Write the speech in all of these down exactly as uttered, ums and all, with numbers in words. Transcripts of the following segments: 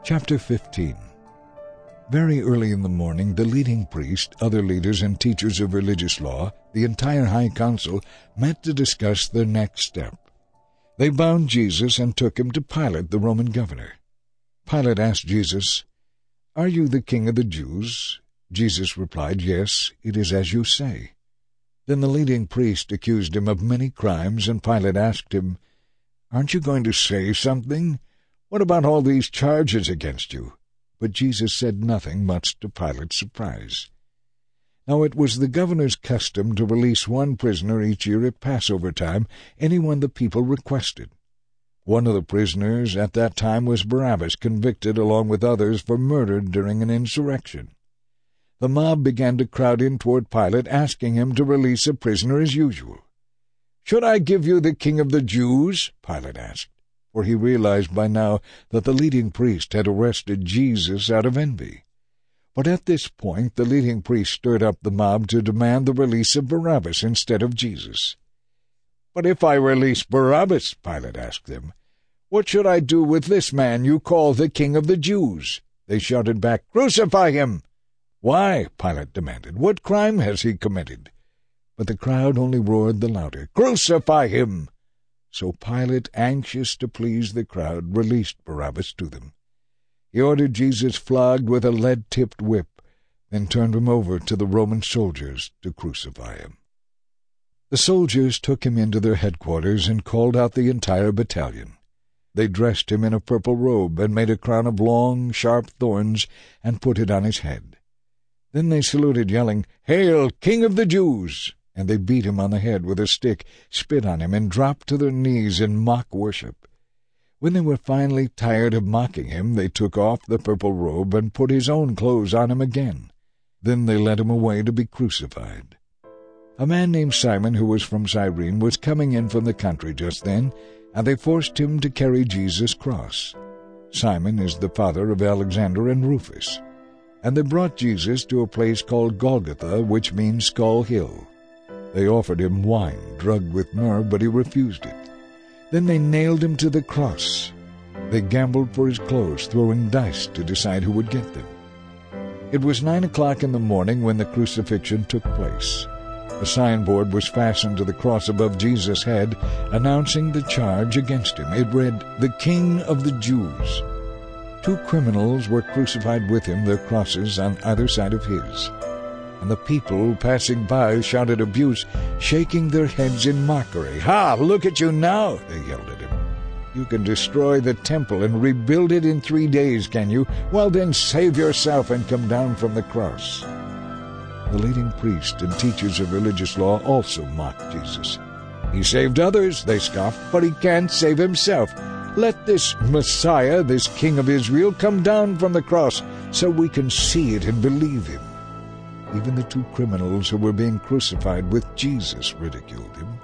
Chapter fifteen. Very early in the morning, the leading priest, other leaders and teachers of religious law, the entire high council, met to discuss their next step. They bound Jesus and took him to Pilate, the Roman governor. Pilate asked Jesus, "Are you the king of the Jews?" Jesus replied, "Yes, it is as you say." Then the leading priest accused him of many crimes, and Pilate asked him, "Aren't you going to say something? What about all these charges against you?" But Jesus said nothing, much to Pilate's surprise. Now it was the governor's custom to release one prisoner each year at Passover time, anyone the people requested. One of the prisoners at that time was Barabbas, convicted along with others for murder during an insurrection. The mob began to crowd in toward Pilate, asking him to release a prisoner as usual. "Should I give you the king of the Jews?" Pilate asked, for he realized by now that the leading priest had arrested Jesus out of envy. But at this point the leading priest stirred up the mob to demand the release of Barabbas instead of Jesus. "But if I release Barabbas," Pilate asked them, "what should I do with this man you call the king of the Jews?" They shouted back, "Crucify him!" "Why?" Pilate demanded. "What crime has he committed?" But the crowd only roared the louder, "Crucify him!" So Pilate, anxious to please the crowd, released Barabbas to them. He ordered Jesus flogged with a lead-tipped whip, then turned him over to the Roman soldiers to crucify him. The soldiers took him into their headquarters and called out the entire battalion. They dressed him in a purple robe and made a crown of long, sharp thorns and put it on his head. Then they saluted, yelling, "Hail, King of the Jews!" And they beat him on the head with a stick, spit on him, and dropped to their knees in mock worship. When they were finally tired of mocking him, they took off the purple robe and put his own clothes on him again. Then they led him away to be crucified. A man named Simon, who was from Cyrene, was coming in from the country just then, and they forced him to carry Jesus' cross. Simon is the father of Alexander and Rufus. And they brought Jesus to a place called Golgotha, which means Skull Hill. They offered him wine drugged with myrrh, but he refused it. Then they nailed him to the cross. They gambled for his clothes, throwing dice to decide who would get them. It was nine o'clock in the morning when the crucifixion took place. A signboard was fastened to the cross above Jesus' head, announcing the charge against him. It read, "The King of the Jews." Two criminals were crucified with him, their crosses on either side of his. And the people passing by shouted abuse, shaking their heads in mockery. "Ha! Look at you now!" they yelled at him. "You can destroy the temple and rebuild it in three days, can you? Well then, save yourself and come down from the cross." The leading priests and teachers of religious law also mocked Jesus. "He saved others," they scoffed, "but he can't save himself. Let this Messiah, this King of Israel, come down from the cross so we can see it and believe him." Even the two criminals who were being crucified with Jesus ridiculed him.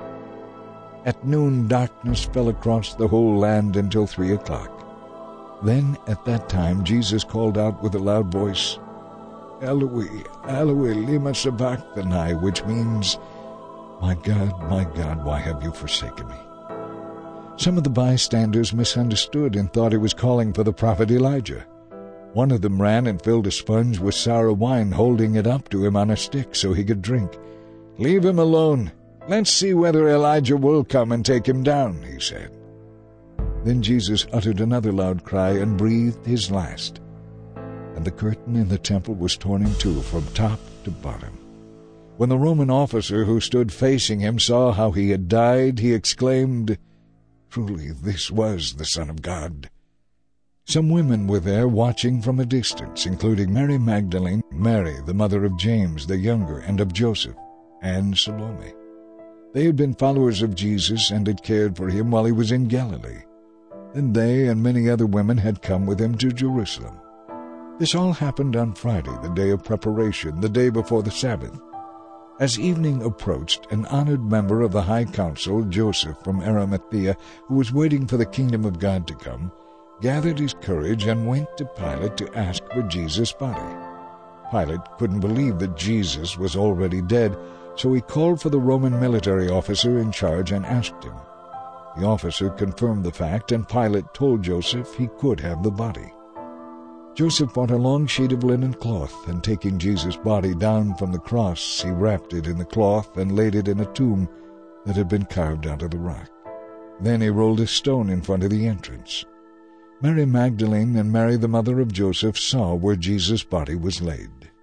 At noon, darkness fell across the whole land until three o'clock. Then, at that time, Jesus called out with a loud voice, "Eloi, Eloi, lema sabachthani," which means, "My God, my God, why have you forsaken me?" Some of the bystanders misunderstood and thought he was calling for the prophet Elijah. One of them ran and filled a sponge with sour wine, holding it up to him on a stick so he could drink. "Leave him alone. Let's see whether Elijah will come and take him down," he said. Then Jesus uttered another loud cry and breathed his last. And the curtain in the temple was torn in two from top to bottom. When the Roman officer who stood facing him saw how he had died, he exclaimed, "Truly, this was the Son of God." Some women were there watching from a distance, including Mary Magdalene, Mary, the mother of James the younger and of Joseph, and Salome. They had been followers of Jesus and had cared for him while he was in Galilee. Then they and many other women had come with him to Jerusalem. This all happened on Friday, the day of preparation, the day before the Sabbath. As evening approached, an honored member of the High Council, Joseph from Arimathea, who was waiting for the kingdom of God to come, gathered his courage and went to Pilate to ask for Jesus' body. Pilate couldn't believe that Jesus was already dead, so he called for the Roman military officer in charge and asked him. The officer confirmed the fact, and Pilate told Joseph he could have the body. Joseph bought a long sheet of linen cloth, and taking Jesus' body down from the cross, he wrapped it in the cloth and laid it in a tomb that had been carved out of the rock. Then he rolled a stone in front of the entrance. Mary Magdalene and Mary the mother of Joseph saw where Jesus' body was laid.